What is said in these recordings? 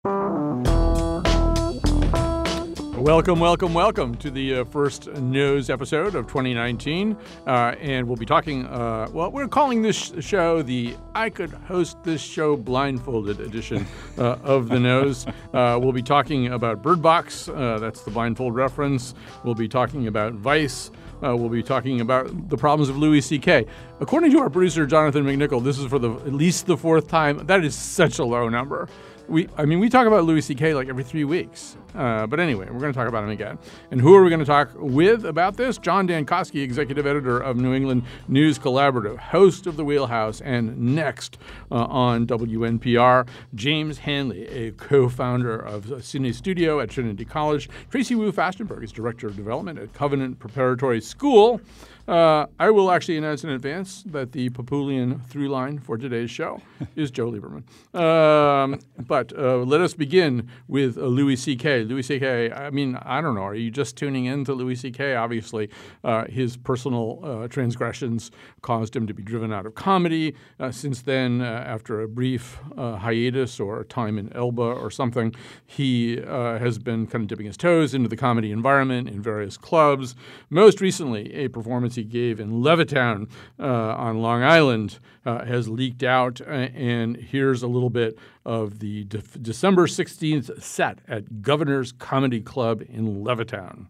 Welcome to the first Nose episode of 2019. And we'll be talking, we're calling this show the I Could Host This Show Blindfolded edition of the Nose. We'll be talking about Bird Box. That's the blindfold reference. We'll be talking about Vice. We'll be talking about the problems of Louis C.K. According to our producer, Jonathan McNichol, this is for at least the fourth time. That is such a low number. We talk about Louis C.K. like every 3 weeks. But anyway, we're going to talk about him again. And who are we going to talk with about this? John Dankosky, executive editor of New England News Collaborative, host of The Wheelhouse, and next on WNPR, James Hanley, a co-founder of Sydney Studio at Trinity College. Tracy Wu Fastenberg is director of development at Covenant Preparatory School. I will actually announce in advance that the Papulian through line for today's show is Joe Lieberman. But let us begin with Louis C.K. Louis C.K., I don't know. Are you just tuning in to Louis C.K.? Obviously, his personal transgressions caused him to be driven out of comedy. Since then, after a brief hiatus or a time in Elba or something, he has been kind of dipping his toes into the comedy environment in various clubs. Most recently, a performance he gave in Levittown on Long Island has leaked out, and here's a little bit of the December 16th set at Governor's Comedy Club in Levittown.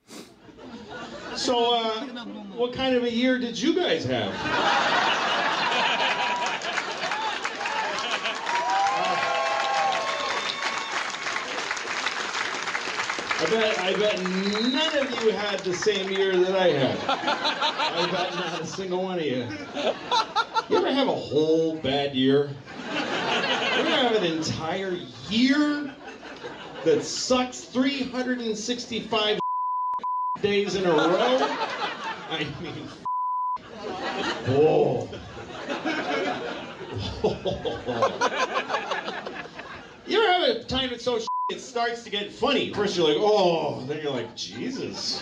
So, what kind of a year did you guys have? I bet none of you had the same year that I had. I bet not a single one of you. You ever have a whole bad year? You ever have an entire year that sucks 365 days in a row? I mean, oh. You ever have a time that's so it starts to get funny? First you're like, oh, then you're like, Jesus.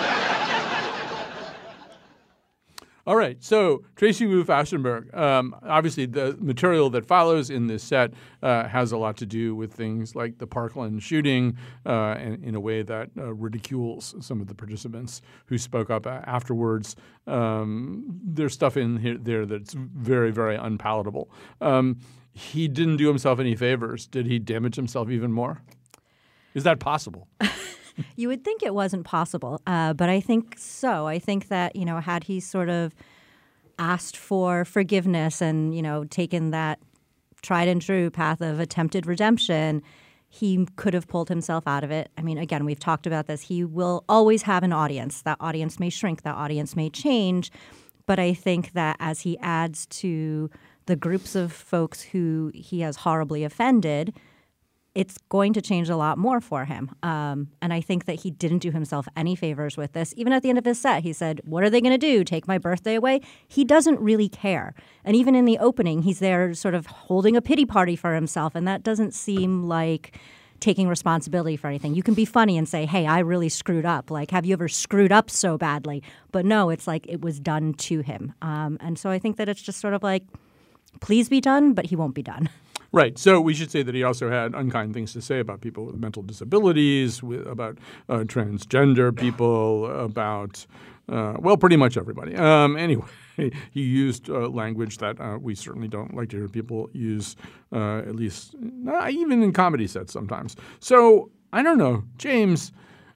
All right, so Tracy Wu Fastenberg, obviously the material that follows in this set has a lot to do with things like the Parkland shooting and in a way that ridicules some of the participants who spoke up afterwards. There's stuff in there that's very, very unpalatable. He didn't do himself any favors. Did he damage himself even more? Is that possible? You would think it wasn't possible, but I think so. I think that, had he sort of asked for forgiveness and, taken that tried and true path of attempted redemption, he could have pulled himself out of it. I mean, again, we've talked about this. He will always have an audience. That audience may shrink. That audience may change. But I think that as he adds to the groups of folks who he has horribly offended, it's going to change a lot more for him. And I think that he didn't do himself any favors with this. Even at the end of his set, he said, what are they going to do, take my birthday away? He doesn't really care. And even in the opening, he's there sort of holding a pity party for himself, and that doesn't seem like taking responsibility for anything. You can be funny and say, hey, I really screwed up. Like, have you ever screwed up so badly? But no, it's like it was done to him. And so I think that it's just sort of like, please be done, but he won't be done. Right. So we should say that he also had unkind things to say about people with mental disabilities, about transgender people, about, pretty much everybody. Anyway, he used language that we certainly don't like to hear people use, at least even in comedy sets sometimes. So I don't know, James,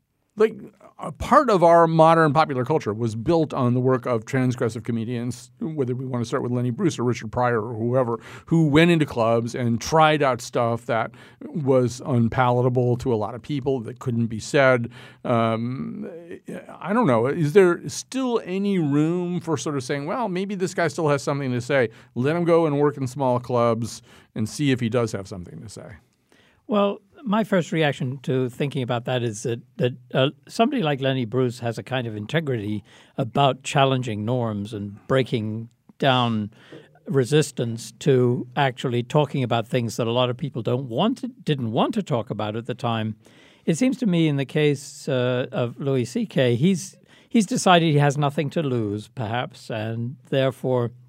a part of our modern popular culture was built on the work of transgressive comedians, whether we want to start with Lenny Bruce or Richard Pryor or whoever, who went into clubs and tried out stuff that was unpalatable to a lot of people, that couldn't be said. I don't know. Is there still any room for sort of saying, well, maybe this guy still has something to say. Let him go and work in small clubs and see if he does have something to say. Well, my first reaction to thinking about that is that somebody like Lenny Bruce has a kind of integrity about challenging norms and breaking down resistance to actually talking about things that a lot of people didn't want to talk about at the time. It seems to me in the case of Louis C.K., he's decided he has nothing to lose, perhaps, and therefore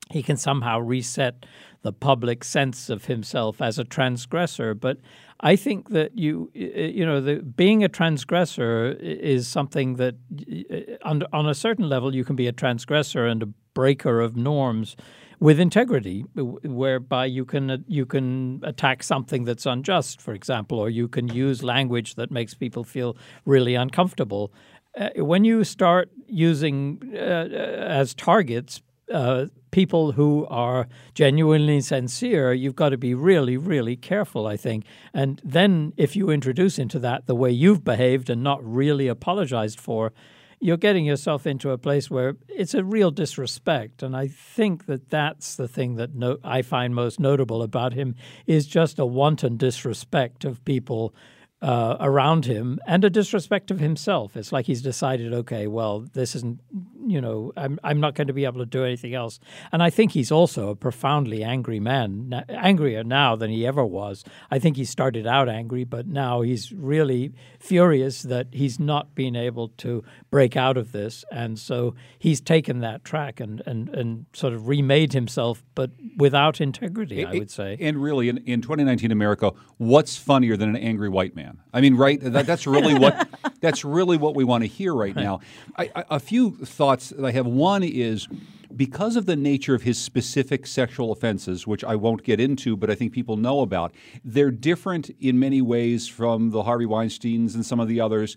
he can somehow reset the public sense of himself as a transgressor. But I think that being a transgressor is something that on a certain level you can be a transgressor and a breaker of norms with integrity, whereby you can attack something that's unjust, for example, or you can use language that makes people feel really uncomfortable. When you start using as targets people who are genuinely sincere, you've got to be really, really careful, I think. And then if you introduce into that the way you've behaved and not really apologized for, you're getting yourself into a place where it's a real disrespect. And I think that that's the thing that I find most notable about him is just a wanton disrespect of people around him and a disrespect of himself. It's like he's decided, okay, well, this isn't, I'm not going to be able to do anything else. And I think he's also a profoundly angry man, angrier now than he ever was. I think he started out angry, but now he's really furious that he's not been able to break out of this. And so he's taken that track and sort of remade himself, but without integrity, I would say. And really, in 2019 America, what's funnier than an angry white man? I mean, right? That's really what we want to hear right now. A few thoughts that I have. One is because of the nature of his specific sexual offenses, which I won't get into, but I think people know about, they're different in many ways from the Harvey Weinsteins and some of the others.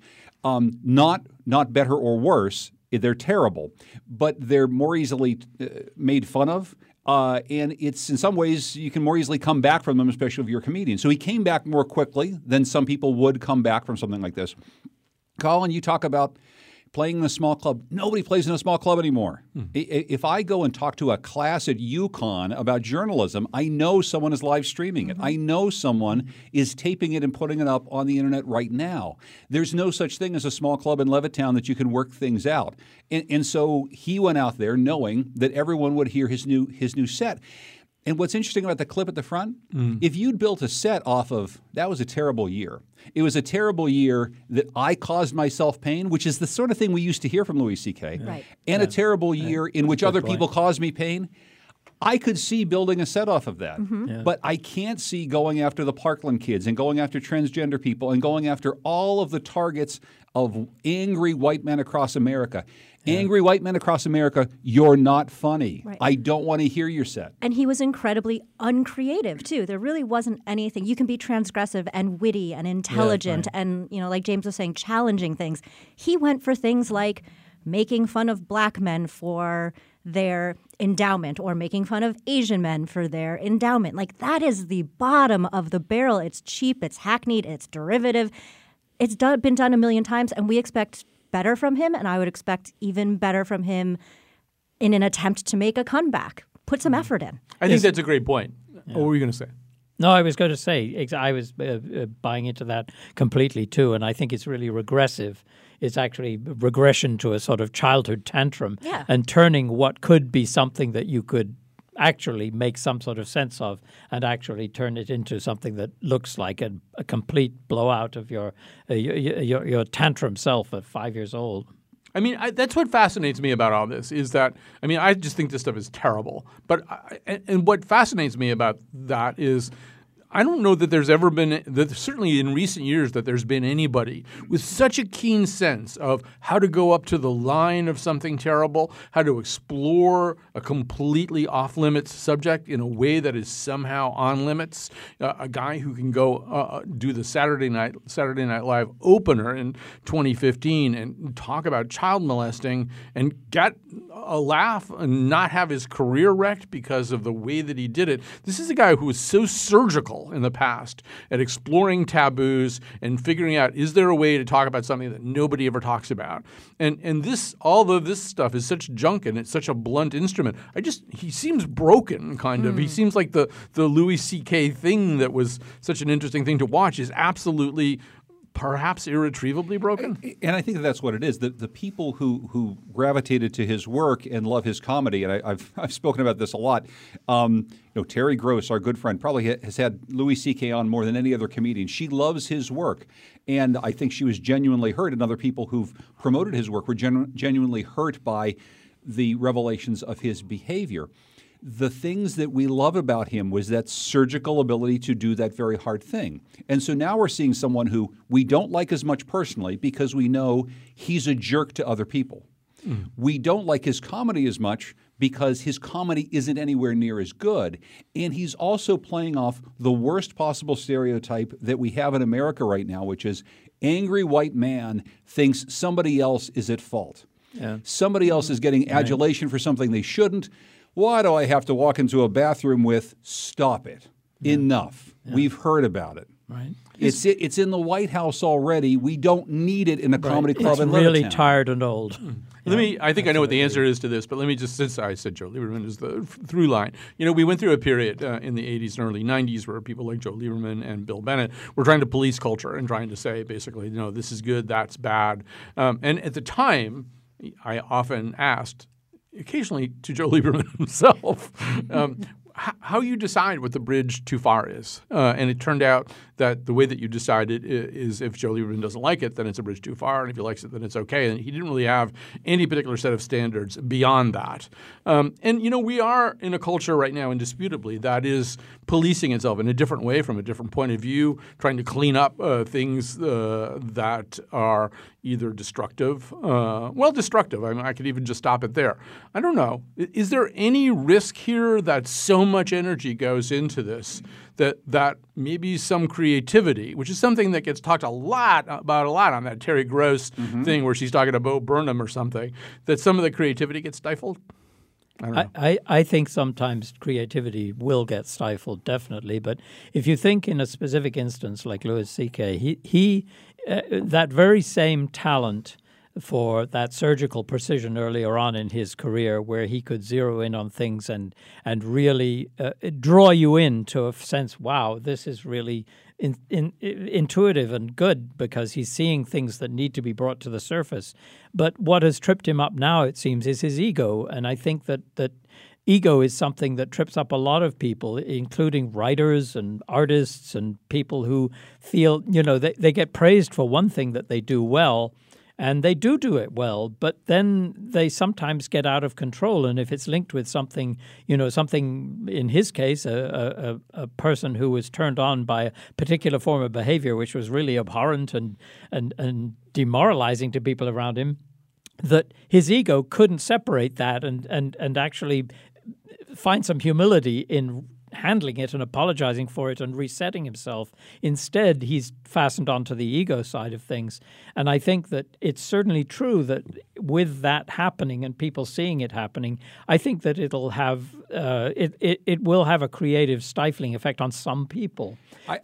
Not better or worse. They're terrible, but they're more easily made fun of. And it's in some ways you can more easily come back from them, especially if you're a comedian. So he came back more quickly than some people would come back from something like this. Colin, you talk about playing in a small club. Nobody plays in a small club anymore. If I go and talk to a class at UConn about journalism, I know someone is live streaming it. I know someone is taping it and putting it up on the internet right now. There's no such thing as a small club in Levittown that you can work things out. And so he went out there knowing that everyone would hear his new set. And what's interesting about the clip at the front, if you'd built a set off of, that was a terrible year. It was a terrible year that I caused myself pain, which is the sort of thing we used to hear from Louis C.K., Right. and a terrible year in which other people caused me pain. I could see building a set off of that, but I can't see going after the Parkland kids and going after transgender people and going after all of the targets of angry white men across America. Angry white men across America, you're not funny. Right. I don't want to hear your set. And he was incredibly uncreative, too. There really wasn't anything. You can be transgressive and witty and intelligent and, like James was saying, challenging things. He went for things like making fun of black men for their endowment or making fun of Asian men for their endowment. Like, that is the bottom of the barrel. It's cheap, it's hackneyed, it's derivative. It's been done a million times, and we expect better from him, and I would expect even better from him in an attempt to make a comeback. Put some effort in. I think that's a great point. Yeah. What were you going to say? No, I was going to say I was buying into that completely too, and I think it's really regressive. It's actually regression to a sort of childhood tantrum and turning what could be something that you could actually make some sort of sense of and actually turn it into something that looks like a complete blowout of your tantrum self at 5 years old. I mean, that's what fascinates me about all this is that, I just think this stuff is terrible. But and what fascinates me about that is I don't know that there's ever been, certainly in recent years, that there's been anybody with such a keen sense of how to go up to the line of something terrible, how to explore a completely off-limits subject in a way that is somehow on limits. A guy who can go do the Saturday Night Live opener in 2015 and talk about child molesting and get a laugh and not have his career wrecked because of the way that he did it. This is a guy who was so surgical in the past at exploring taboos and figuring out, is there a way to talk about something that nobody ever talks about? And this, all of this stuff is such junk and it's such a blunt instrument. He seems broken, kind of. He seems like the Louis C.K. thing that was such an interesting thing to watch is absolutely perhaps irretrievably broken? And I think that's what it is. The people who gravitated to his work and love his comedy, and I've spoken about this a lot. Terry Gross, our good friend, probably has had Louis C.K. on more than any other comedian. She loves his work. And I think she was genuinely hurt, and other people who've promoted his work were genuinely hurt by the revelations of his behavior. the things that we love about him was that surgical ability to do that very hard thing. And so now we're seeing someone who we don't like as much personally because we know he's a jerk to other people. We don't like his comedy as much because his comedy isn't anywhere near as good. And he's also playing off the worst possible stereotype that we have in America right now, which is angry white man thinks somebody else is at fault. Yeah. Somebody else is getting adulation for something they shouldn't. Why do I have to walk into a bathroom with, stop it, enough? We've heard about it. Right. It's in the White House already. We don't need it in a comedy club It's in really Levittown. tired and old. I think I know what the answer is to this, but let me just, since I said Joe Lieberman is the through line. We went through a period in the 80s and early 90s where people like Joe Lieberman and Bill Bennett were trying to police culture and trying to say basically, this is good, that's bad. And at the time, I often asked, occasionally to Joe Lieberman himself, how you decide what the bridge too far is. And it turned out that the way that you decide it is if Joe Lieberman doesn't like it, then it's a bridge too far. And if he likes it, then it's okay. And he didn't really have any particular set of standards beyond that. We are in a culture right now, indisputably, that is policing itself in a different way from a different point of view, trying to clean up things that are either destructive. Destructive. I mean, I could even just stop it there. I don't know. Is there any risk here that so much energy goes into this that maybe some creativity, which is something that gets talked about a lot on that Terry Gross thing where she's talking to Bo Burnham or something, that some of the creativity gets stifled? I don't know. I think sometimes creativity will get stifled, definitely. But if you think in a specific instance like Louis C.K., he that very same talent for that surgical precision earlier on in his career where he could zero in on things and really draw you into a sense, wow, this is really intuitive and good because he's seeing things that need to be brought to the surface. But what has tripped him up now, it seems, is his ego. And I think that ego is something that trips up a lot of people, including writers and artists and people who feel, they get praised for one thing that they do well. And they do it well, but then they sometimes get out of control. And if it's linked with something, something in his case, a person who was turned on by a particular form of behavior, which was really abhorrent and demoralizing to people around him, that his ego couldn't separate that and actually find some humility in handling it and apologizing for it and resetting himself. Instead, he's fastened onto the ego side of things. And I think that it's certainly true that with that happening and people seeing it happening, I think that it'll have it will have a creative stifling effect on some people.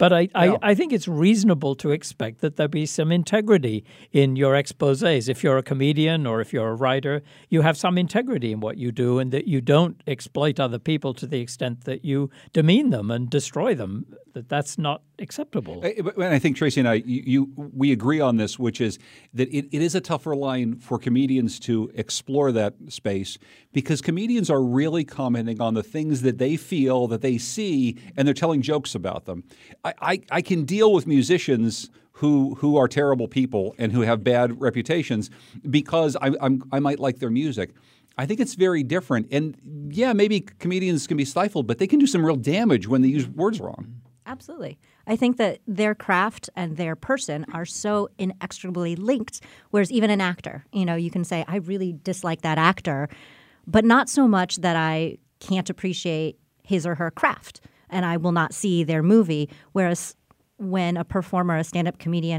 I think it's reasonable to expect that there'll be some integrity in your exposés. If you're a comedian or if you're a writer, you have some integrity in what you do and that you don't exploit other people to the extent that you demean them and destroy them. That's not acceptable. And I think Tracy and I, we agree on this, which is that it is a tougher line for comedians to explore that space because comedians are really commenting on the things that they feel, that they see, and they're telling jokes about them. I can deal with musicians who are terrible people and who have bad reputations because I might like their music. I think it's very different. And yeah, maybe comedians can be stifled, but they can do some real damage when they use words wrong. Absolutely. I think that their craft and their person are so inextricably linked, whereas even an actor, you can say, I really dislike that actor, but not so much that I can't appreciate his or her craft and I will not see their movie. Whereas when a performer, a stand-up comedian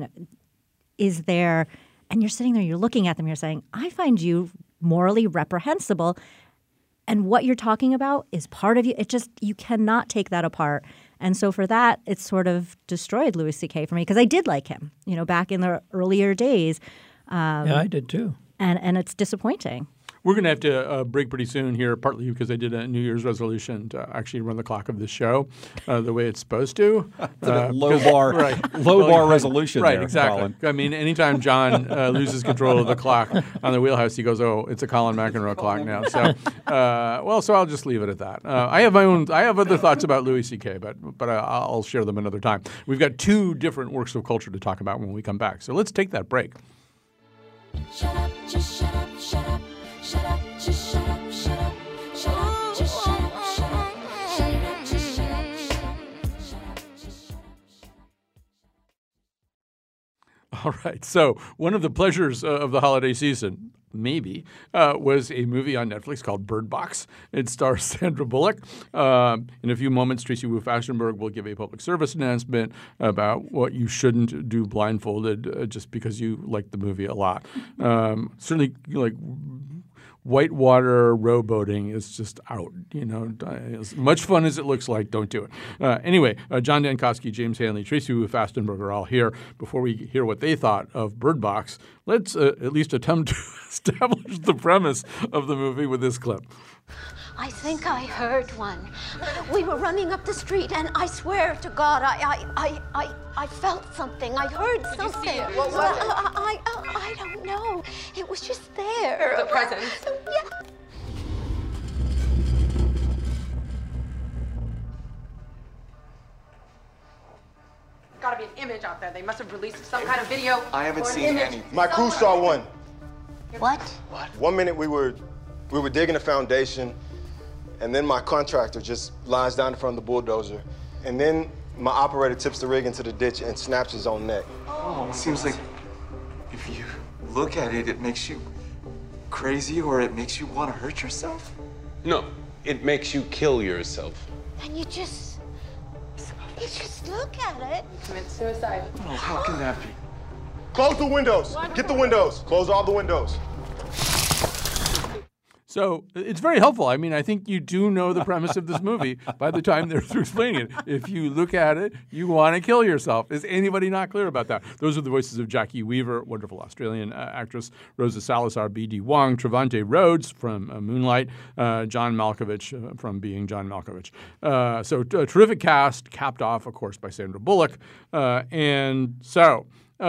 is there and you're sitting there, you're looking at them, you're saying, I find you morally reprehensible. And what you're talking about is part of you. You cannot take that apart. And so for that, it sort of destroyed Louis C.K. for me because I did like him, back in the earlier days. Yeah, I did too. And it's disappointing. We're going to have to break pretty soon here, partly because I did a New Year's resolution to actually run the clock of this show the way it's supposed to. Low bar resolution. Right, there, exactly. Colin. I mean, anytime John loses control of the clock on the wheelhouse, he goes, "Oh, it's a Colin McEnroe clock now." So, so I'll just leave it at that. I have other thoughts about Louis C.K., but I'll share them another time. We've got two different works of culture to talk about when we come back. So let's take that break. Shut up, just shut up, shut up. Shut up, just shut up, shut up. Shut up, just shut up. All right. So one of the pleasures of the holiday season, maybe, was a movie on Netflix called Bird Box. It stars Sandra Bullock. In a few moments, Tracy Wu Fashionberg will give a public service announcement about what you shouldn't do blindfolded just because you like the movie a lot. Certainly, like whitewater rowboating is just out. As much fun as it looks like, don't do it. Anyway, John Dankosky, James Hanley, Tracy Wu Fashionberg are all here. Before we hear what they thought of Bird Box, let's at least attempt to establish the premise of the movie with this clip. I think I heard one. We were running up the street, and I swear to God, I felt something. I heard something. Did you see it? What was it? I don't know. It was just there. The presence? Yeah. Gotta be an image out there. They must have released some kind of video. I haven't or an seen image. anything. My crew saw one. What? One minute we were digging a foundation, and then my contractor just lies down in front of the bulldozer, and then my operator tips the rig into the ditch and snaps his own neck. Oh, it seems like if you look at it, it makes you crazy or it makes you want to hurt yourself. No, it makes you kill yourself. And you just look at it. Commit suicide. Oh, how can that be? Close the windows. Get the windows. Close all the windows. So it's very helpful. I mean, I think you do know the premise of this movie by the time they're through explaining it. If you look at it, you want to kill yourself. Is anybody not clear about that? Those are the voices of Jackie Weaver, wonderful Australian actress, Rosa Salazar, B.D. Wong, Trevante Rhodes from Moonlight, John Malkovich from Being John Malkovich. So a terrific cast, capped off, of course, by Sandra Bullock. So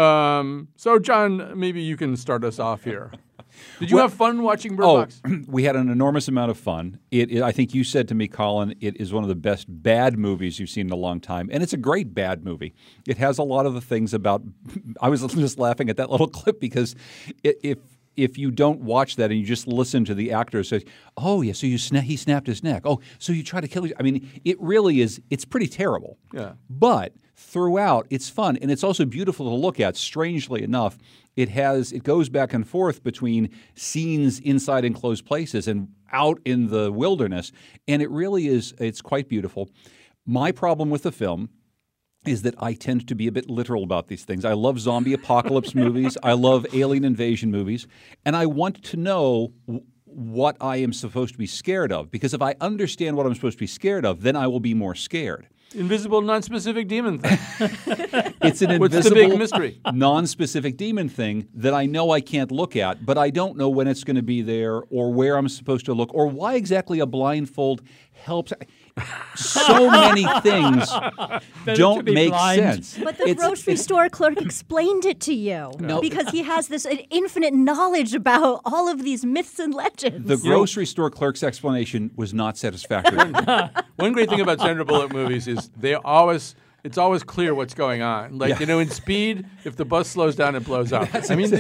John, maybe you can start us off here. Did you have fun watching Bird Box? We had an enormous amount of fun. I think you said to me, Colin, it is one of the best bad movies you've seen in a long time. And it's a great bad movie. It has a lot of the things about – I was just laughing at that little clip because if you don't watch that and you just listen to the actor say, oh, yeah, so he snapped his neck. Oh, so you try to kill – I mean, it really is – it's pretty terrible. Yeah. But throughout, it's fun. And it's also beautiful to look at, strangely enough. It goes back and forth between scenes inside enclosed places and out in the wilderness, and it really is, it's quite beautiful. My problem with the film is that I tend to be a bit literal about these things. I love zombie apocalypse movies. I love alien invasion movies, and I want to know what I am supposed to be scared of, because if I understand what I'm supposed to be scared of, then I will be more scared. Invisible, non-specific demon thing. It's an What's invisible, the big mystery? non-specific demon thing that I know I can't look at, but I don't know when it's going to be there or where I'm supposed to look or why exactly a blindfold helps. So many things don't make sense. But the grocery store clerk explained it to you because he has this infinite knowledge about all of these myths and legends. The grocery store clerk's explanation was not satisfactory. One great thing about Sandra Bullock movies is it's always clear what's going on. Like, in Speed, if the bus slows down, it blows up. That's right.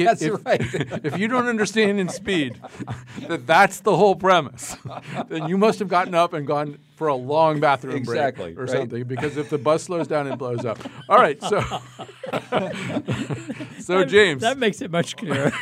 If you don't understand in Speed that's the whole premise, then you must have gotten up and gone for a long bathroom break or something, because if the bus slows down, it blows up. All right, so James. That makes it much clearer.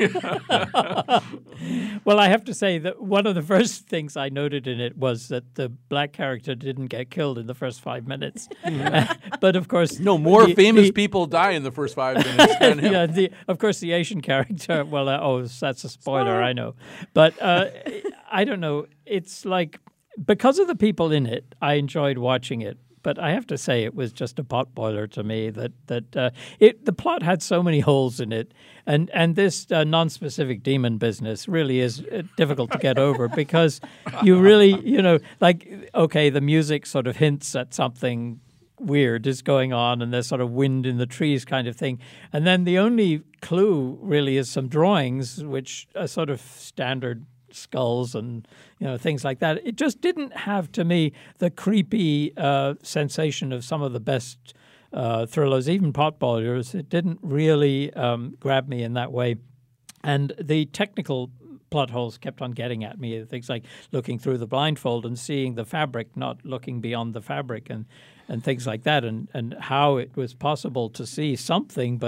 Well, I have to say that one of the first things I noted in it was that the black character didn't get killed in the first 5 minutes. But of course, more famous people die in the first 5 minutes than him. Yeah, of course, the Asian character. Well, that's a spoiler, I know, but I don't know. It's like because of the people in it, I enjoyed watching it. But I have to say, it was just a potboiler to me. The plot had so many holes in it, and this non-specific demon business really is difficult to get over because you really, the music sort of hints at something weird is going on, and there's sort of wind in the trees kind of thing, and then the only clue really is some drawings, which are sort of standard skulls and things like that. It just didn't have, to me, the creepy sensation of some of the best thrillers, even potboilers. It didn't really grab me in that way. And the technical plot holes kept on getting at me. Things like looking through the blindfold and seeing the fabric, not looking beyond the fabric, and things like that, and how it was possible to see something but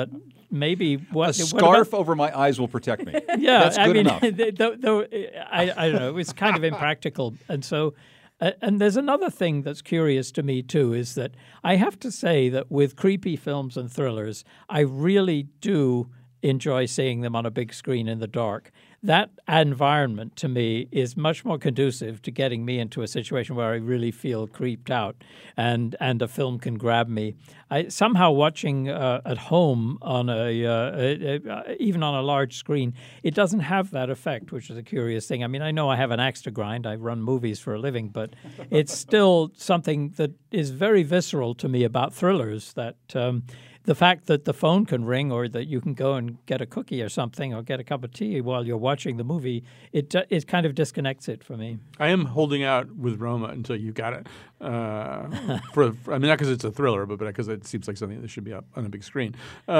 maybe a scarf over my eyes will protect me. Yeah, that's good enough. Though, I don't know. It's kind of impractical, and so. And there's another thing that's curious to me, too, is that I have to say that with creepy films and thrillers, I really do enjoy seeing them on a big screen in the dark. That environment, to me, is much more conducive to getting me into a situation where I really feel creeped out and a film can grab me. Somehow watching at home on even on a large screen, it doesn't have that effect, which is a curious thing. I mean, I know I have an axe to grind. I run movies for a living, but it's still something that is very visceral to me about thrillers, that the fact that the phone can ring or that you can go and get a cookie or something or get a cup of tea while you're watching the movie, it kind of disconnects it for me. I am holding out with Roma until you got it. I mean, not because it's a thriller, but because it seems like something that should be up on a big screen.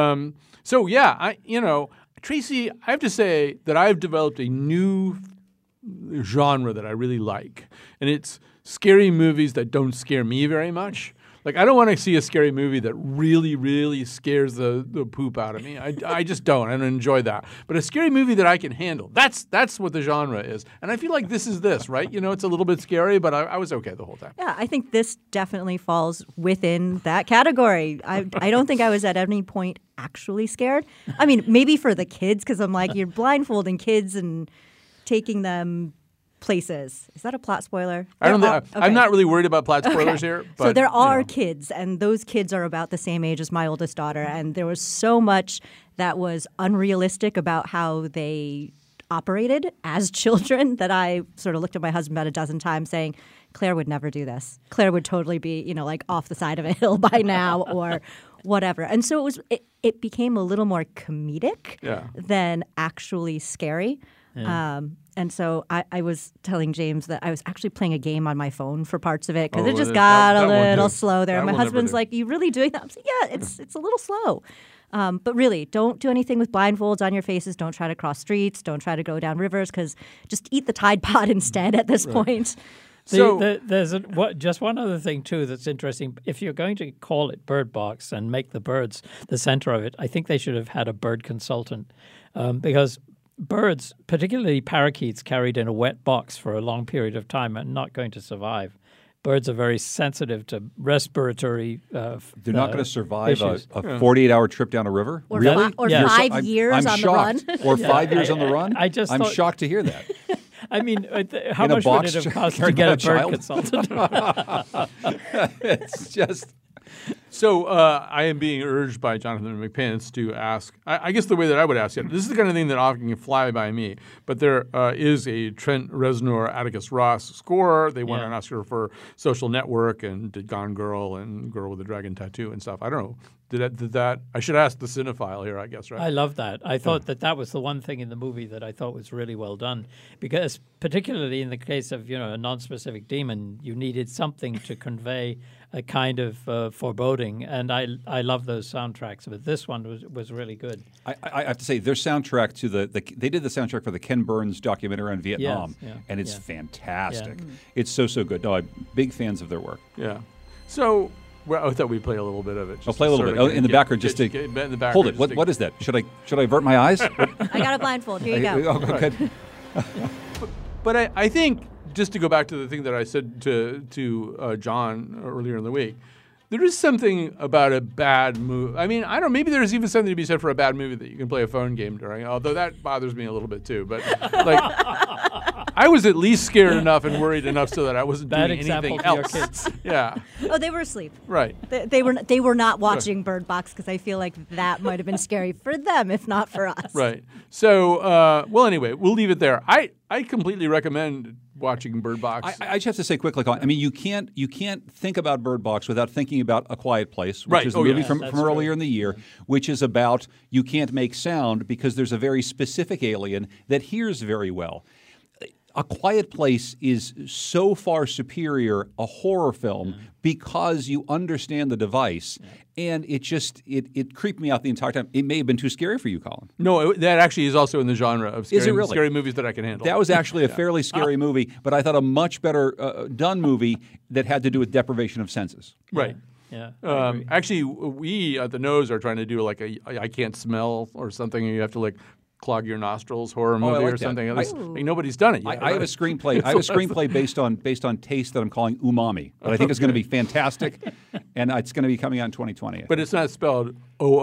Tracy, I have to say that I've developed a new genre that I really like, and it's scary movies that don't scare me very much. Like, I don't want to see a scary movie that really, really scares the poop out of me. I just don't. I don't enjoy that. But a scary movie that I can handle, that's what the genre is. And I feel like this is this, right? You know, it's a little bit scary, but I was okay the whole time. Yeah, I think this definitely falls within that category. I don't think I was at any point actually scared. I mean, maybe for the kids, because I'm like, you're blindfolding kids and taking them places. Is that a plot spoiler? I'm not really worried about plot spoilers here. But, so there are kids, and those kids are about the same age as my oldest daughter, and there was so much that was unrealistic about how they operated as children that I sort of looked at my husband about a dozen times saying, Claire would never do this. Claire would totally be, like off the side of a hill by now or whatever. And so it became a little more comedic than actually scary. Yeah. And so I was telling James that I was actually playing a game on my phone for parts of it because it just got a little slow there. My husband's like, "You really doing that?" I'm saying, "Yeah, it's a little slow." But really, don't do anything with blindfolds on your faces. Don't try to cross streets. Don't try to go down rivers because just eat the Tide Pod instead at this point. So there's just one other thing, too, that's interesting. If you're going to call it Bird Box and make the birds the center of it, I think they should have had a bird consultant because birds, particularly parakeets, carried in a wet box for a long period of time are not going to survive. Birds are very sensitive to respiratory They're not going to survive a issues. 48-hour trip down a river? Or really? 5 years on shocked. the run? Or 5 years on the run? I'm shocked to hear that. I mean, how much would it have cost to get a bird consultant? It's just... So I am being urged by Jonathan McPants to ask, I guess the way that I would ask it, this is the kind of thing that often can fly by me, but there is a Trent Reznor, Atticus Ross score. They won an Oscar for Social Network and did Gone Girl and Girl with a Dragon Tattoo and stuff. I don't know. Did that? I should ask the cinephile here, I guess, right? I love that. I thought that was the one thing in the movie that I thought was really well done, because particularly in the case of a non-specific demon, you needed something to convey a kind of foreboding, and I love those soundtracks. But this one was really good. I have to say, their soundtrack to they did the soundtrack for the Ken Burns documentary on Vietnam, and it's fantastic. Yeah. It's so good. No, I'm big fans of their work. Yeah. So. Well, I thought we'd play a little bit of it. I'll play a little bit. In the background, just to hold it. What is that? Should I avert my eyes? I got a blindfold. Here you go. Good. But I think, just to go back to the thing that I said to John earlier in the week, there is something about a bad movie. I mean, I don't know, maybe there's even something to be said for a bad movie that you can play a phone game during, although that bothers me a little bit too. But like, I was at least scared enough and worried enough so that I wasn't doing anything else. Your kids. Yeah. Oh, they were asleep. Right. They were not watching Bird Box because I feel like that might have been scary for them, if not for us. Right. So, well, anyway, we'll leave it there. I completely recommend watching Bird Box. I just have to say quickly, I mean, you can't think about Bird Box without thinking about A Quiet Place, which is the movie from earlier in the year, which is about you can't make sound because there's a very specific alien that hears very well. A Quiet Place is so far superior a horror film because you understand the device, and it creeped me out the entire time. It may have been too scary for you, Colin. No, that actually is also in the genre of scary, is it really? Scary movies that I can handle. That was actually a fairly scary movie, but I thought a much better done movie that had to do with deprivation of senses. Right. Yeah. I agree. Actually, we at the Nose are trying to do like a I can't smell or something, and you have to like clog your nostrils horror movie like or that. something. Like, nobody's done it yet. I have a screenplay. I have a screenplay based on taste that I'm calling Umami. That I think is going to be fantastic, and it's going to be coming out in 2020. But it's not spelled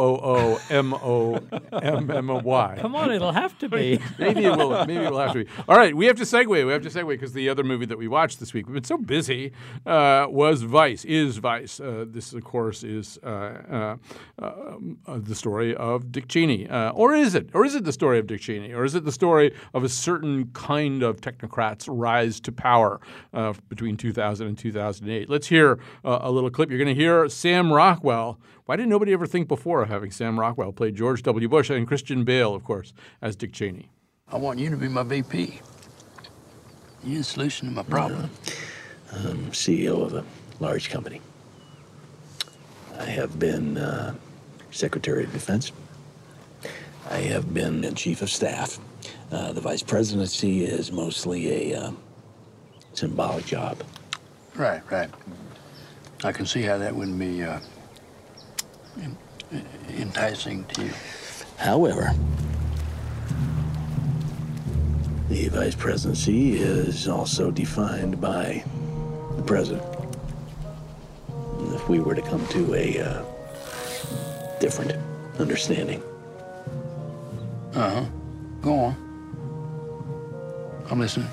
OOOMOMMY. Come on, it'll have to be. Maybe it will. Maybe it will have to be. All right, we have to segue. We have to segue because the other movie that we watched this week, we've been so busy, was Vice. Is Vice? This, of course, is the story of Dick Cheney, or is it? Or is it the story of Dick Cheney, or is it the story of a certain kind of technocrat's rise to power between 2000 and 2008? Let's hear a little clip. You're going to hear Sam Rockwell. Why did nobody ever think before of having Sam Rockwell play George W. Bush, and Christian Bale, of course, as Dick Cheney? I want you to be my VP. You're the solution to my problem. I'm CEO of a large company. I have been Secretary of Defense. I have been Chief of Staff. The Vice Presidency is mostly a symbolic job. Right. I can see how that wouldn't be enticing to you. However, the Vice Presidency is also defined by the President. And if we were to come to a different understanding. Uh-huh. Go on. I'm listening.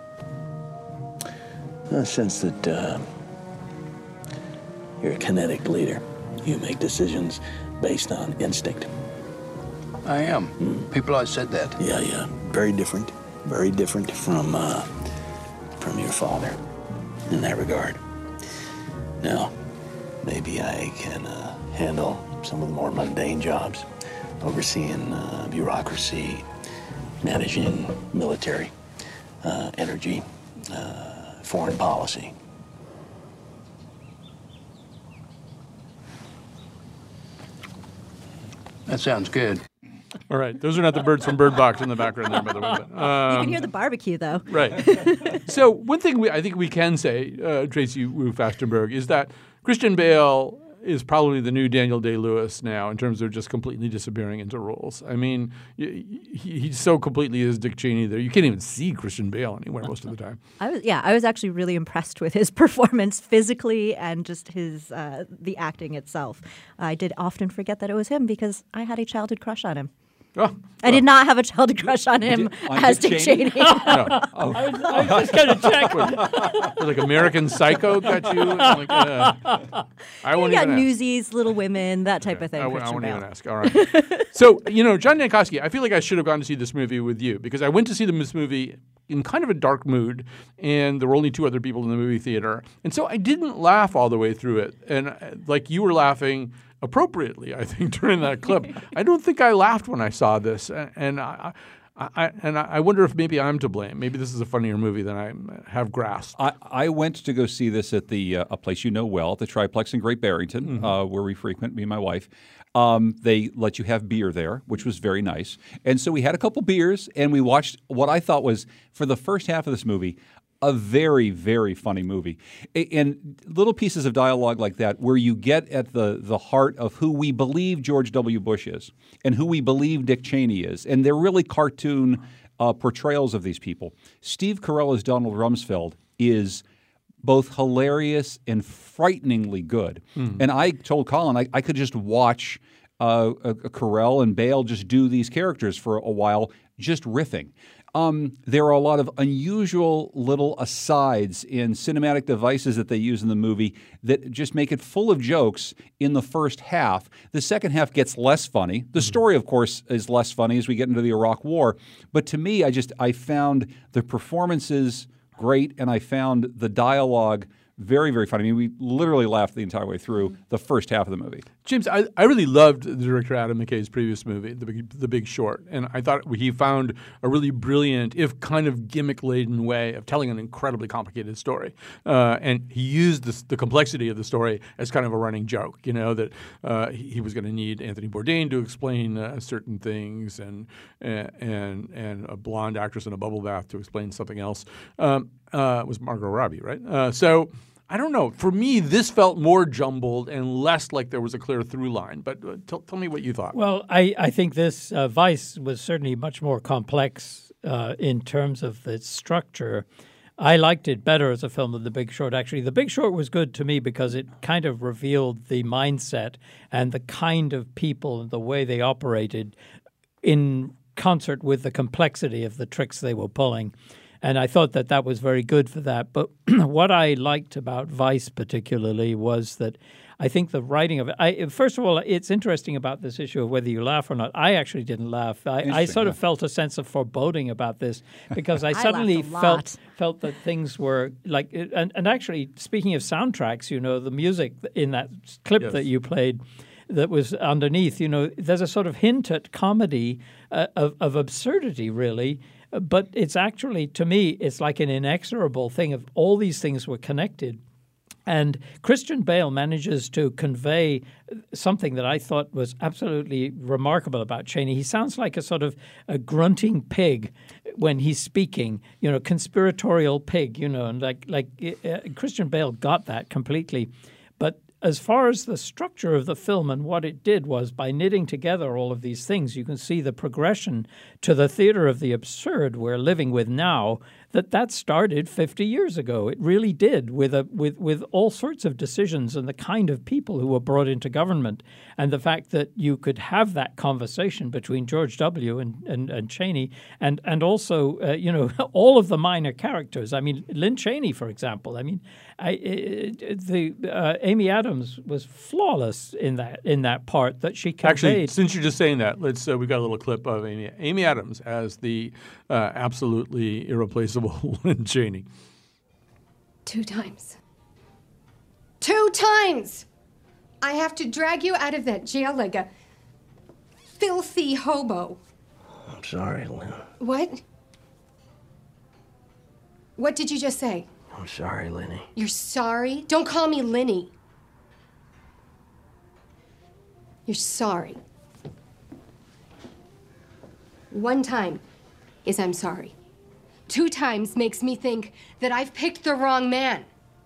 I sense that you're a kinetic leader. You make decisions based on instinct. I am. People always said that. Yeah. Very different from your father in that regard. Now, maybe I can handle some of the more mundane jobs, overseeing bureaucracy, managing military, energy, foreign policy. That sounds good. All right. Those are not the birds from Bird Box in the background there, by the way. You can hear the barbecue, though. Right. So one thing I think we can say, Tracy Wu Fastenberg, is that Christian Bale is probably the new Daniel Day-Lewis now in terms of just completely disappearing into roles. I mean, he so completely is Dick Cheney there. You can't even see Christian Bale anywhere most of the time. I was actually really impressed with his performance physically and just his the acting itself. I did often forget that it was him because I had a childhood crush on him. I did not have a childhood crush on him as Dick Cheney. No. I was just going to check. Like American Psycho got you? Like, I won't got even Newsies, Little Women, that type of thing. I won't even ask. All right. So, John Dankosky, I feel like I should have gone to see this movie with you because I went to see this movie in kind of a dark mood, and there were only 2 other people in the movie theater. And so I didn't laugh all the way through it. And like you were laughing appropriately, I think, during that clip. I don't think I laughed when I saw this, and I wonder if maybe I'm to blame. Maybe this is a funnier movie than I have grasped. I went to go see this at a place you know well, the Triplex in Great Barrington, where we frequent, me and my wife. They let you have beer there, which was very nice. And so we had a couple beers, and we watched what I thought was, for the first half of this movie, a very, very funny movie. And little pieces of dialogue like that where you get at the heart of who we believe George W. Bush is and who we believe Dick Cheney is. And they're really cartoon portrayals of these people. Steve Carell as Donald Rumsfeld is both hilarious and frighteningly good. And I told Colin I could just watch Carell and Bale just do these characters for a while, just riffing. There are a lot of unusual little asides in cinematic devices that they use in the movie that just make it full of jokes in the first half. The second half gets less funny. The story, of course, is less funny as we get into the Iraq War. But to me, I found the performances great, and I found the dialogue very, very funny. I mean, we literally laughed the entire way through the first half of the movie. James, I really loved the director Adam McKay's previous movie, The Big Short, and I thought he found a really brilliant, if kind of gimmick-laden way of telling an incredibly complicated story. And he used the complexity of the story as kind of a running joke, that he was going to need Anthony Bourdain to explain certain things and a blonde actress in a bubble bath to explain something else. It was Margot Robbie, right? I don't know. For me, this felt more jumbled and less like there was a clear through line. But tell me what you thought. Well, I think this Vice was certainly much more complex in terms of its structure. I liked it better as a film than The Big Short, actually. The Big Short was good to me because it kind of revealed the mindset and the kind of people and the way they operated in concert with the complexity of the tricks they were pulling. And I thought that that was very good for that. But what I liked about Vice particularly was that I think the writing of it, first of all, it's interesting about this issue of whether you laugh or not. I actually didn't laugh. I sort of felt a sense of foreboding about this because I suddenly felt that things were like, and actually, speaking of soundtracks, the music in that clip that you played that was underneath, there's a sort of hint at comedy of absurdity, really. But it's actually, to me, it's like an inexorable thing of all these things were connected. And Christian Bale manages to convey something that I thought was absolutely remarkable about Chaney. He sounds like a sort of a grunting pig when he's speaking, conspiratorial pig, and like Christian Bale got that completely. But as far as the structure of the film and what it did was by knitting together all of these things, you can see the progression to the theater of the absurd we're living with now, that started 50 years ago. It really did with all sorts of decisions and the kind of people who were brought into government and the fact that you could have that conversation between George W. and Chaney and also, all of the minor characters. I mean, Lynn Chaney, for example. I mean, Amy Adams was flawless in that part that she conveyed. Actually, since you're just saying that, we've got a little clip of Amy Adams as the absolutely irreplaceable Lynn Chaney. 2 times. 2 times! I have to drag you out of that jail like a filthy hobo. I'm sorry, Lynn. What? What did you just say? I'm sorry, Lenny. You're sorry? Don't call me Lenny. You're sorry. 1 time is I'm sorry. 2 times makes me think that I've picked the wrong man.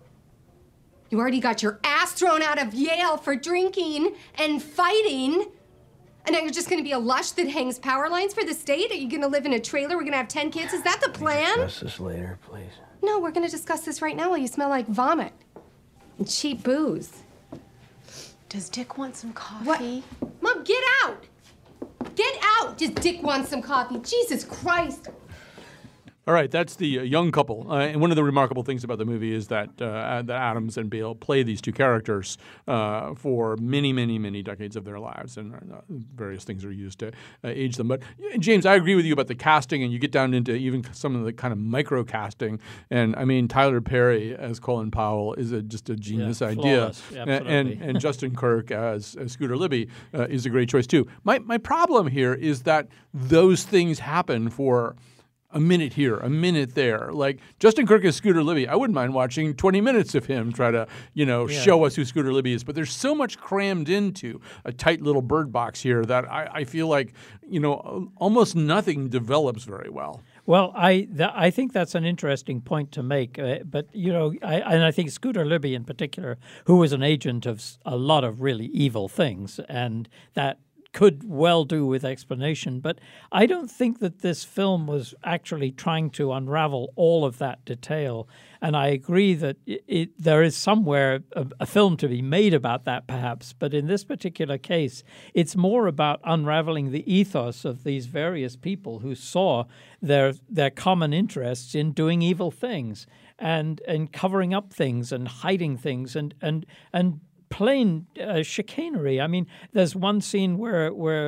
You already got your ass thrown out of Yale for drinking and fighting. And now you're just gonna be a lush that hangs power lines for the state? Are you gonna live in a trailer? We're gonna have 10 kids? Is that the plan? Discuss this later, please. No, we're gonna discuss this right now while you smell like vomit and cheap booze. Does Dick want some coffee? What? Mom, get out! Get out! Does Dick want some coffee? Jesus Christ! All right, that's the young couple. And one of the remarkable things about the movie is that Adams and Bale play these two characters for many, many, many decades of their lives, and various things are used to age them. But, James, I agree with you about the casting, and you get down into even some of the kind of micro-casting. And, I mean, Tyler Perry as Colin Powell is just a genius idea. And Justin Kirk as Scooter Libby is a great choice, too. My problem here is that those things happen for a minute here, a minute there. Like Justin Kirk as Scooter Libby, I wouldn't mind watching 20 minutes of him try to, show us who Scooter Libby is. But there's so much crammed into a tight little bird box here that I feel like, almost nothing develops very well. Well, I think that's an interesting point to make. But, I think Scooter Libby in particular, who was an agent of a lot of really evil things, and that could well do with explanation, but I don't think that this film was actually trying to unravel all of that detail. And I agree that there is somewhere a film to be made about that, perhaps. But in this particular case, it's more about unraveling the ethos of these various people who saw their common interests in doing evil things and covering up things and hiding things and plain chicanery. I mean, there's one scene where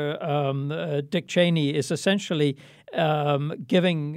Dick Cheney is essentially giving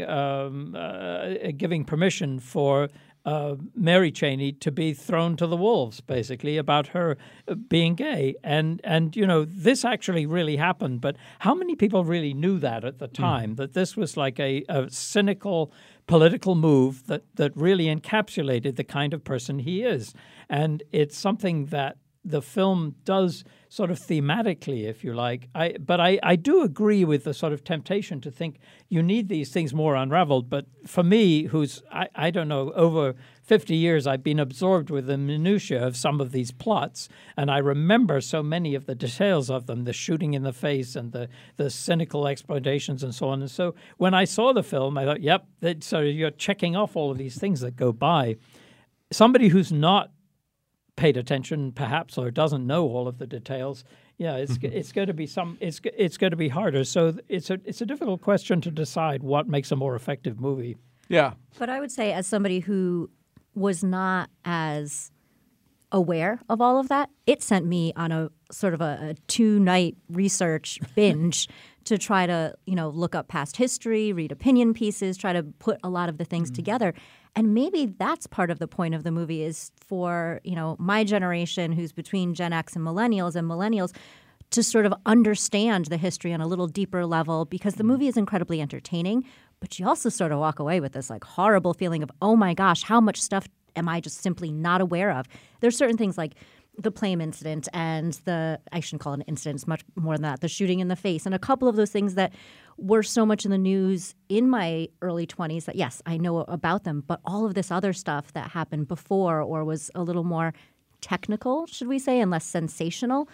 permission for Mary Cheney to be thrown to the wolves, basically, about her being gay. And this actually really happened. But how many people really knew that at the time, that this was like a cynical political move that really encapsulated the kind of person he is? And it's something that the film does sort of thematically, if you like. But I do agree with the sort of temptation to think you need these things more unraveled. But for me, who's, I don't know, over 50 years, I've been absorbed with the minutiae of some of these plots, and I remember so many of the details of them, the shooting in the face and the cynical explanations and so on. And so when I saw the film, I thought, yep, so you're checking off all of these things that go by. Somebody who's not paid attention, perhaps, or doesn't know all of the details, it's going to be it's going to be harder. So it's a difficult question to decide what makes a more effective movie. Yeah. But I would say, as somebody who was not as aware of all of that, it sent me on a sort of a 2-night research binge to try to, look up past history, read opinion pieces, try to put a lot of the things together. And maybe that's part of the point of the movie is for, my generation who's between Gen X and millennials to sort of understand the history on a little deeper level, because the movie is incredibly entertaining, but you also sort of walk away with this like horrible feeling of, oh my gosh, how much stuff am I just simply not aware of? There's certain things like the plane incident and I shouldn't call it an incident, it's much more than that, the shooting in the face, and a couple of those things that were so much in the news in my early 20s that, yes, I know about them, but all of this other stuff that happened before or was a little more technical, should we say, and less sensational,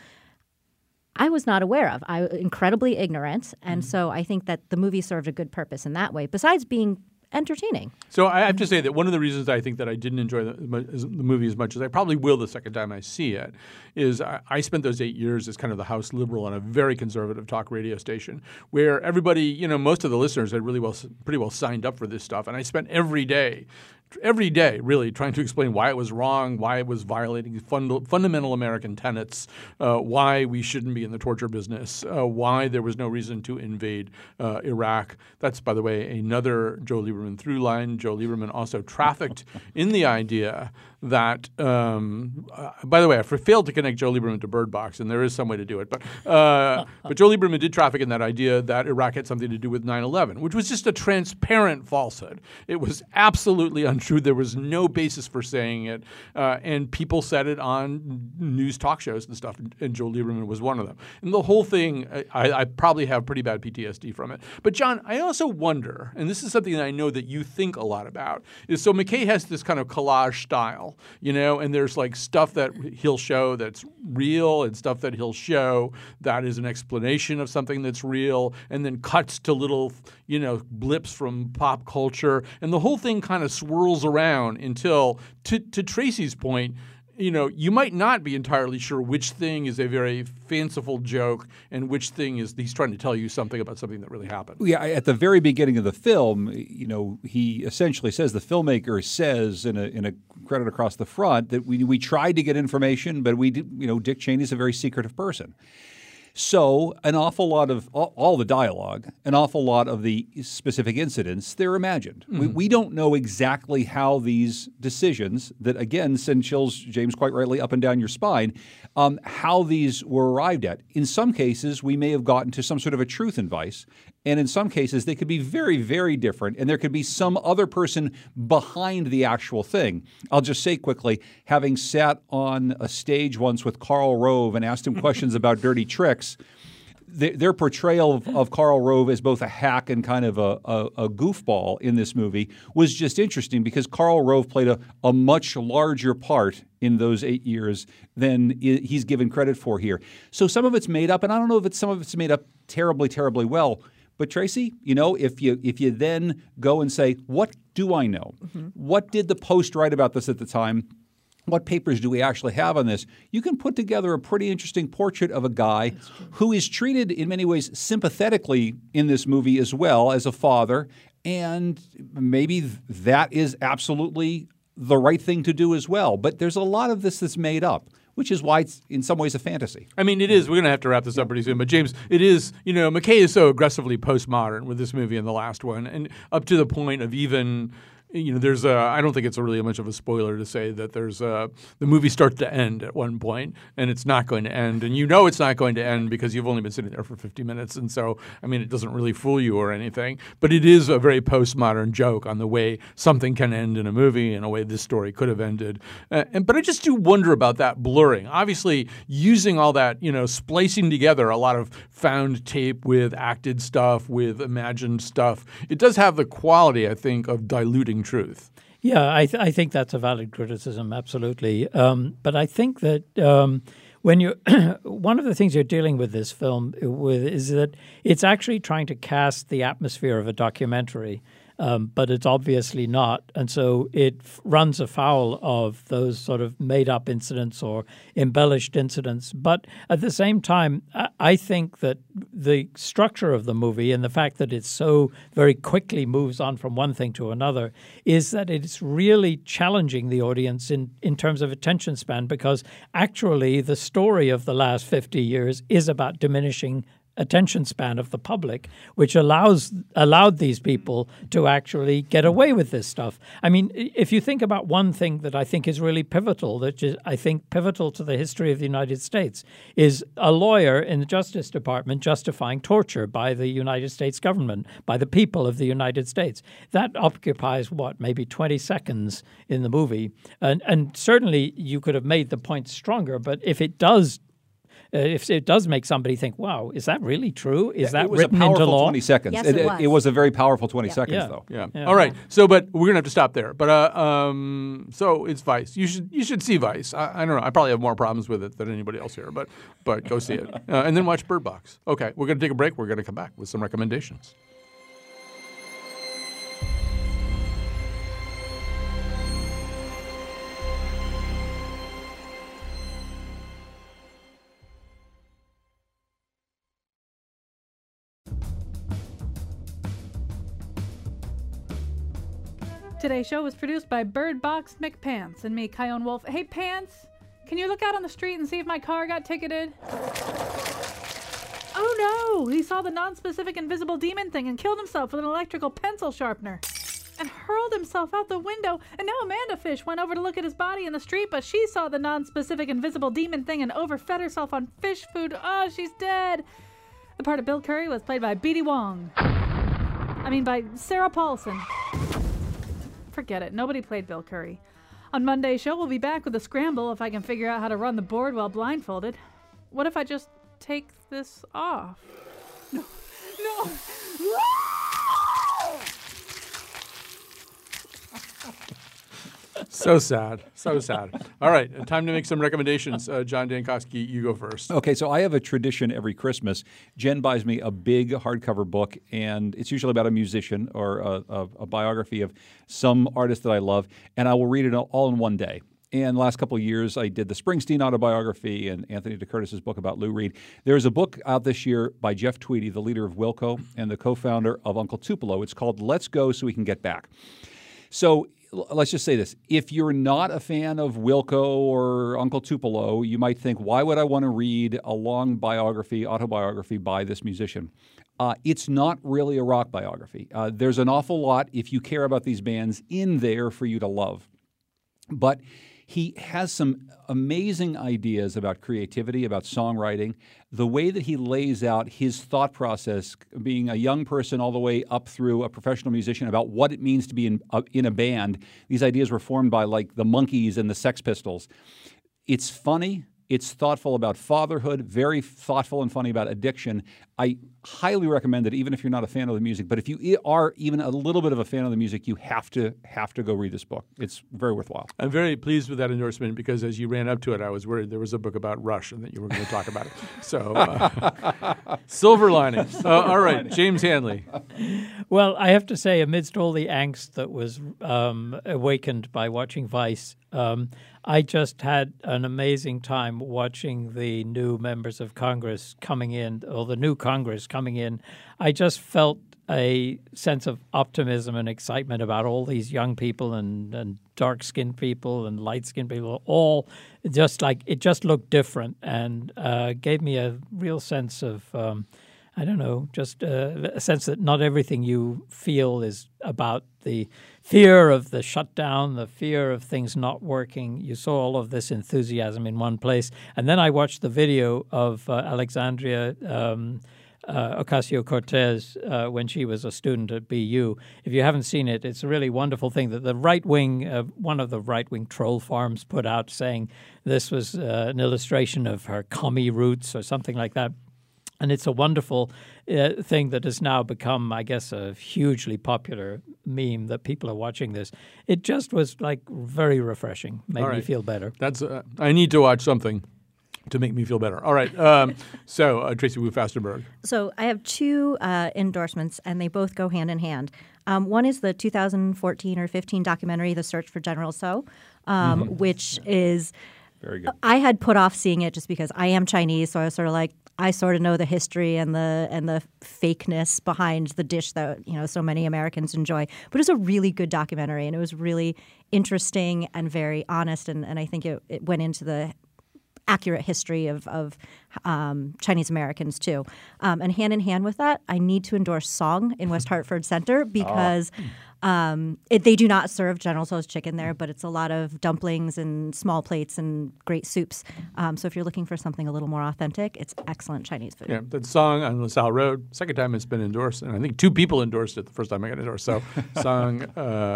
I was not aware of. I was incredibly ignorant, and so I think that the movie served a good purpose in that way, besides being entertaining. So I have to say that one of the reasons I think that I didn't enjoy the movie as much as I probably will the second time I see it is I spent those 8 years as kind of the House liberal on a very conservative talk radio station where everybody, most of the listeners had pretty well signed up for this stuff. And I spent every day really trying to explain why it was wrong, why it was violating fundamental American tenets, why we shouldn't be in the torture business, why there was no reason to invade Iraq. That's, by the way, another Joe Lieberman through line. Joe Lieberman also trafficked in the idea that, by the way, I failed to connect Joe Lieberman to Bird Box, and there is some way to do it. But Joe Lieberman did traffic in that idea that Iraq had something to do with 9/11, which was just a transparent falsehood. It was absolutely untrue. There was no basis for saying it, and people said it on news talk shows and stuff, and Joe Lieberman was one of them. And the whole thing, I probably have pretty bad PTSD from it. But John, I also wonder, and this is something that I know that you think a lot about, is so McKay has this kind of collage style. And there's like stuff that he'll show that's real and stuff that he'll show that is an explanation of something that's real, and then cuts to little, blips from pop culture. And the whole thing kind of swirls around until, to Tracy's point, you might not be entirely sure which thing is a very fanciful joke and which thing is he's trying to tell you something about something that really happened. Yeah, at the very beginning of the film, he essentially says, the filmmaker says in a credit across the front that we tried to get information, but we did, Dick Cheney's a very secretive person. So an awful lot of all the dialogue, an awful lot of the specific incidents, they're imagined. Mm-hmm. We don't know exactly how these decisions that, again, send chills, James, quite rightly, up and down your spine, how these were arrived at. In some cases, we may have gotten to some sort of a truth in Vice, and in some cases, they could be very, very different, and there could be some other person behind the actual thing. I'll just say quickly, having sat on a stage once with Karl Rove and asked him questions about dirty tricks, their portrayal of Karl Rove as both a hack and kind of a goofball in this movie was just interesting because Karl Rove played a much larger part in those 8 years than he's given credit for here. So some of it's made up, and I don't know if some of it's made up terribly, terribly well. But Tracy, if you then go and say, what do I know? Mm-hmm. What did the Post write about this at the time? What papers do we actually have on this? You can put together a pretty interesting portrait of a guy who is treated in many ways sympathetically in this movie as well as a father, and maybe that is absolutely the right thing to do as well. But there's a lot of this that's made up, which is why it's in some ways a fantasy. I mean, it is. We're going to have to wrap this up pretty soon. But James, it is, McKay is so aggressively postmodern with this movie and the last one, and up to the point of even there's I don't think it's really much of a spoiler to say that there's the movie starts to end at one point, and it's not going to end. And it's not going to end because you've only been sitting there for 50 minutes. And so, it doesn't really fool you or anything. But it is a very postmodern joke on the way something can end in a movie and a way this story could have ended. But I just do wonder about that blurring. Obviously, using all that, splicing together a lot of found tape with acted stuff, with imagined stuff, it does have the quality, I think, of diluting truth. Yeah, I think that's a valid criticism, absolutely. But I think that when you one of the things you're dealing with this film with is that it's actually trying to cast the atmosphere of a documentary. But it's obviously not. And so it runs afoul of those sort of made-up incidents or embellished incidents. But at the same time, I think that the structure of the movie and the fact that it so very quickly moves on from one thing to another is that it's really challenging the audience in terms of attention span, because actually the story of the last 50 years is about diminishing attention span of the public, which allowed these people to actually get away with this stuff. I mean, if you think about one thing that I think is really pivotal, that is, I think pivotal to the history of the United States, is a lawyer in the Justice Department justifying torture by the United States government, by the people of the United States. That occupies, maybe 20 seconds in the movie. And certainly you could have made the point stronger, but if it does make somebody think, wow, is that really true? Is that written into law? It was a powerful 20 seconds. Yes, it was a very powerful 20 seconds, Yeah. though. Yeah. Yeah. All right. So, but we're gonna have to stop there. But so it's Vice. You should see Vice. I don't know. I probably have more problems with it than anybody else here. But go see it, and then watch Bird Box. Okay. We're gonna take a break. We're gonna come back with some recommendations. Today's show was produced by Bird Box McPants and me, Kyone Wolf. Hey, Pants, can you look out on the street and see if my car got ticketed? Oh no! He saw the non-specific invisible demon thing and killed himself with an electrical pencil sharpener. And hurled himself out the window. And now Amanda Fish went over to look at his body in the street, but she saw the non-specific invisible demon thing and overfed herself on fish food. Oh, she's dead! The part of Bill Curry was played by B.D. Wong. By Sarah Paulson. Forget it. Nobody played Bill Curry. On Monday's show, we'll be back with a scramble if I can figure out how to run the board while blindfolded. What if I just take this off? No. So sad. So sad. All right. Time to make some recommendations. John Dankosky, you go first. Okay, so I have a tradition every Christmas. Jen buys me a big hardcover book, and it's usually about a musician or a biography of some artist that I love, and I will read it all in one day. And the last couple of years, I did the Springsteen autobiography and Anthony DeCurtis' book about Lou Reed. There's a book out this year by Jeff Tweedy, the leader of Wilco and the co-founder of Uncle Tupelo. It's called Let's Go So We Can Get Back. So let's just say this. If you're not a fan of Wilco or Uncle Tupelo, you might think, why would I want to read a long autobiography by this musician? It's not really a rock biography. There's an awful lot, if you care about these bands, in there for you to love. But he has some amazing ideas about creativity, about songwriting, the way that he lays out his thought process, being a young person all the way up through a professional musician, about what it means to be in a band. These ideas were formed by like the Monkees and the Sex Pistols. It's funny. It's thoughtful about fatherhood, very thoughtful and funny about addiction. I highly recommend it, even if you're not a fan of the music. But if you are even a little bit of a fan of the music, you have to go read this book. It's very worthwhile. I'm very pleased with that endorsement because as you ran up to it, I was worried there was a book about Rush and that you were going to talk about it. So, silver linings. All right, James Hanley. Well, I have to say, amidst all the angst that was awakened by watching Vice, I just had an amazing time watching the new members of Congress coming in, or the new Congress coming in. I just felt a sense of optimism and excitement about all these young people and dark-skinned people and light-skinned people, all just like, it just looked different and gave me a real sense of, just a sense that not everything you feel is about the fear of the shutdown, the fear of things not working. You saw all of this enthusiasm in one place. And then I watched the video of Alexandria Ocasio-Cortez when she was a student at BU. If you haven't seen it, it's a really wonderful thing that the right-wing, one of the right-wing troll farms put out saying this was an illustration of her commie roots or something like that. And it's a wonderful thing that has now become, I guess, a hugely popular meme that people are watching this. It just was like very refreshing, made me feel better. That's I need to watch something to make me feel better. All right. So Tracy Wu Fastenberg. So I have two endorsements, and they both go hand in hand. One is the 2014 or 15 documentary, The Search for General Tso, which is very good. I had put off seeing it just because I am Chinese, so I was sort of like, I sort of know the history and the fakeness behind the dish that so many Americans enjoy. But it was a really good documentary, and it was really interesting and very honest, and I think it went into the accurate history of Chinese Americans too. And hand in hand with that, I need to endorse Song in West Hartford Center because they do not serve General Tso's chicken there, but it's a lot of dumplings and small plates and great soups. So if you're looking for something a little more authentic, it's excellent Chinese food. Yeah, that Song on LaSalle Road, second time it's been endorsed, and I think two people endorsed it the first time I got endorsed. So Song,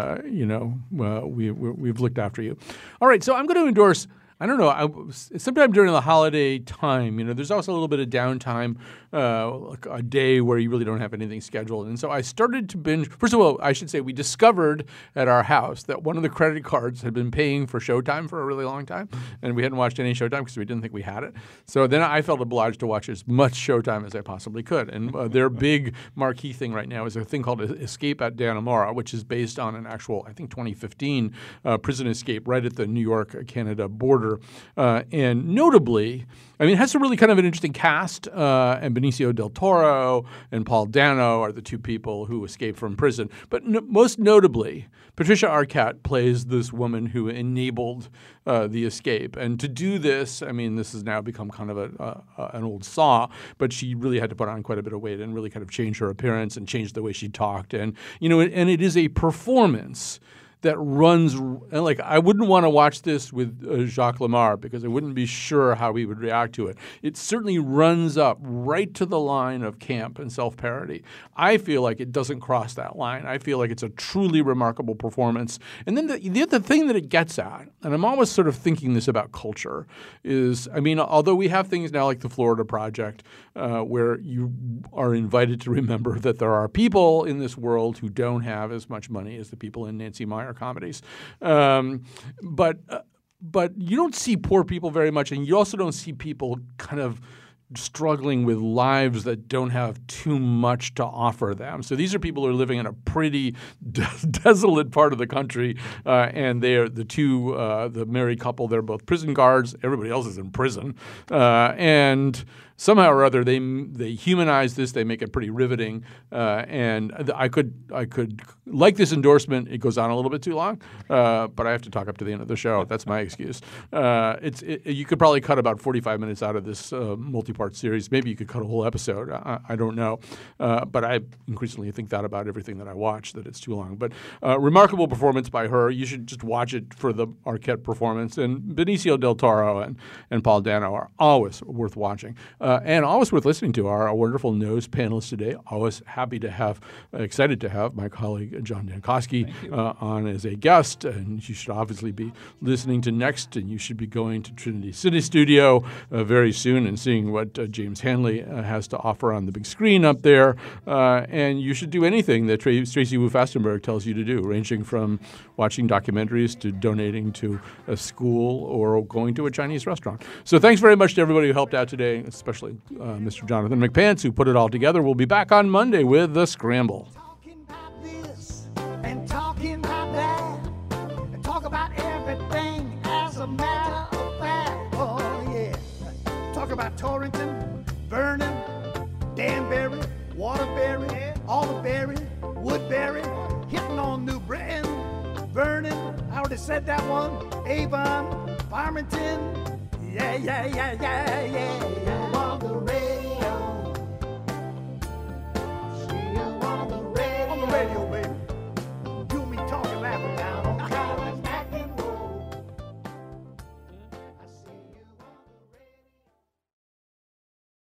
we've looked after you. All right, so I'm going to endorse. I don't know. Sometime during the holiday time, there's also a little bit of downtime, like a day where you really don't have anything scheduled. And so I started to binge. First of all, I should say we discovered at our house that one of the credit cards had been paying for Showtime for a really long time, and we hadn't watched any Showtime because we didn't think we had it. So then I felt obliged to watch as much Showtime as I possibly could. And their big marquee thing right now is a thing called Escape at Dannemora, which is based on an actual, I think, 2015 prison escape right at the New York-Canada border. And notably, it has a really kind of an interesting cast, and Benicio del Toro and Paul Dano are the two people who escaped from prison. But most notably, Patricia Arquette plays this woman who enabled the escape. And to do this, this has now become kind of an old saw, but she really had to put on quite a bit of weight and really kind of change her appearance and change the way she talked. And, and it is a performance that runs, and like I wouldn't want to watch this with Jacques Lamar because I wouldn't be sure how he would react to it. It certainly runs up right to the line of camp and self-parody. I feel like it doesn't cross that line. I feel like it's a truly remarkable performance. And then the other thing that it gets at, and I'm always sort of thinking this about culture, is, although we have things now like the Florida Project where you are invited to remember that there are people in this world who don't have as much money as the people in Nancy Meyer comedies. But you don't see poor people very much, and you also don't see people kind of struggling with lives that don't have too much to offer them. So these are people who are living in a pretty desolate part of the country, and they are the married couple. They're both prison guards. Everybody else is in prison, and somehow or other they humanize this. They make it pretty riveting, and I could like this endorsement. It goes on a little bit too long, but I have to talk up to the end of the show. That's my excuse. You could probably cut about 45 minutes out of this multi-part series. Maybe you could cut a whole episode. I don't know, but I increasingly think that about everything that I watch, that it's too long. But remarkable performance by her. You should just watch it for the Arquette performance. And Benicio del Toro and Paul Dano are always worth watching. And always worth listening to our wonderful Nose panelists today. Always excited to have my colleague John Dankosky on as a guest. And you should obviously be listening to Next, and you should be going to Trinity City Studio very soon and seeing what James Hanley has to offer on the big screen up there. And you should do anything that Tracy Wu Fastenberg tells you to do, ranging from watching documentaries to donating to a school or going to a Chinese restaurant. So thanks very much to everybody who helped out today, especially Mr. Jonathan McPants, who put it all together. We'll be back on Monday with The Scramble. Talking about this and talking about that and talk about everything as a matter of fact. Oh, yeah. Talk about Torrington, Vernon, Danbury, Waterbury, Alderberry, Woodbury, hitting on New Britain, Vernon, I already said that one, Avon, Farmington, yeah.